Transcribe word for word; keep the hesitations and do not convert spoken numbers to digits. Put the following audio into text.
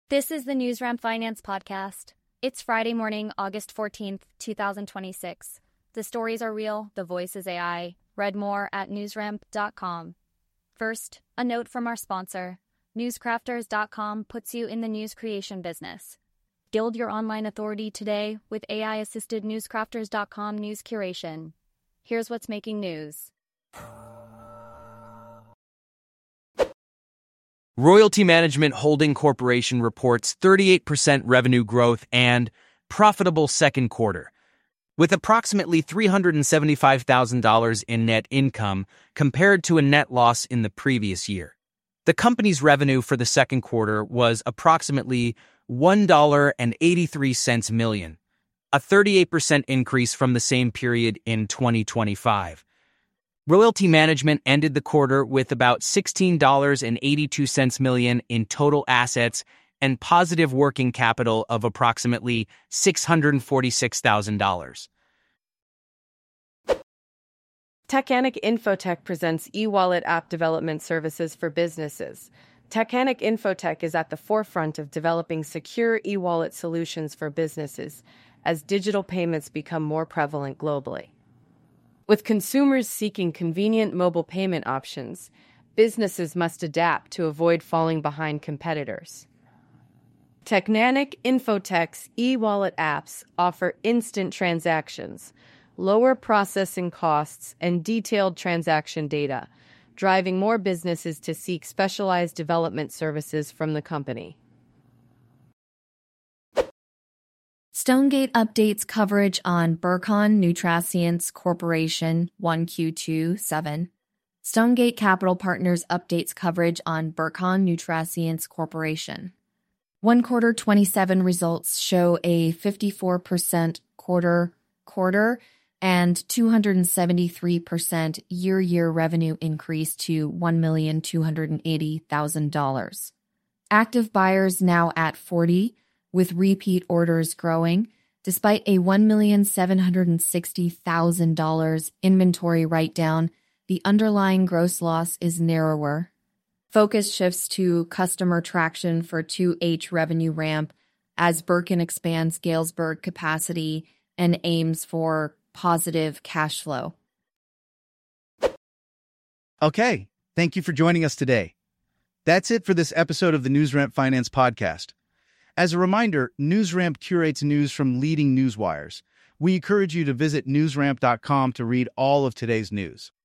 This is the NewsRamp Finance Podcast. It's Friday morning, August fourteenth, twenty twenty-six. The stories are real, the voice is A I. Read more at newsramp dot com. First, a note from our sponsor. newscrafters dot com puts you in the news creation business. Build your online authority today with A I-assisted newscrafters dot com news curation. Here's what's making news. Royalty Management Holding Corporation reports thirty-eight percent revenue growth and profitable second quarter, with approximately three hundred seventy-five thousand dollars in net income compared to a net loss in the previous year. The company's revenue for the second quarter was approximately one dollar and eighty-three cents million, a thirty-eight percent increase from the same period in twenty twenty-five. Royalty Management ended the quarter with about sixteen dollars and eighty-two cents million in total assets and positive working capital of approximately six hundred forty-six thousand dollars. Techanic Infotech presents e-wallet app development services for businesses. Techanic Infotech is at the forefront of developing secure e-wallet solutions for businesses as digital payments become more prevalent globally. With consumers seeking convenient mobile payment options, businesses must adapt to avoid falling behind competitors. Techanic Infotech's e-wallet apps offer instant transactions, lower processing costs, and detailed transaction data, driving more businesses to seek specialized development services from the company. Stonegate updates coverage on Burcon Nutraceutics Corporation one Q twenty-seven. Stonegate Capital Partners updates coverage on Burcon Nutraceutics Corporation. One quarter twenty-seven results show a fifty-four percent quarter quarter and two hundred seventy-three percent year-year revenue increase to one million two hundred eighty thousand dollars. Active buyers now at forty, with repeat orders growing, despite a one million seven hundred sixty thousand dollars inventory write-down. The underlying gross loss is narrower. Focus shifts to customer traction for two H revenue ramp as Birkin expands Galesburg capacity and aims for positive cash flow. Okay, thank you for joining us today. That's it for this episode of the NewsRamp Finance Podcast. As a reminder, NewsRamp curates news from leading news wires. We encourage you to visit newsramp dot com to read all of today's news.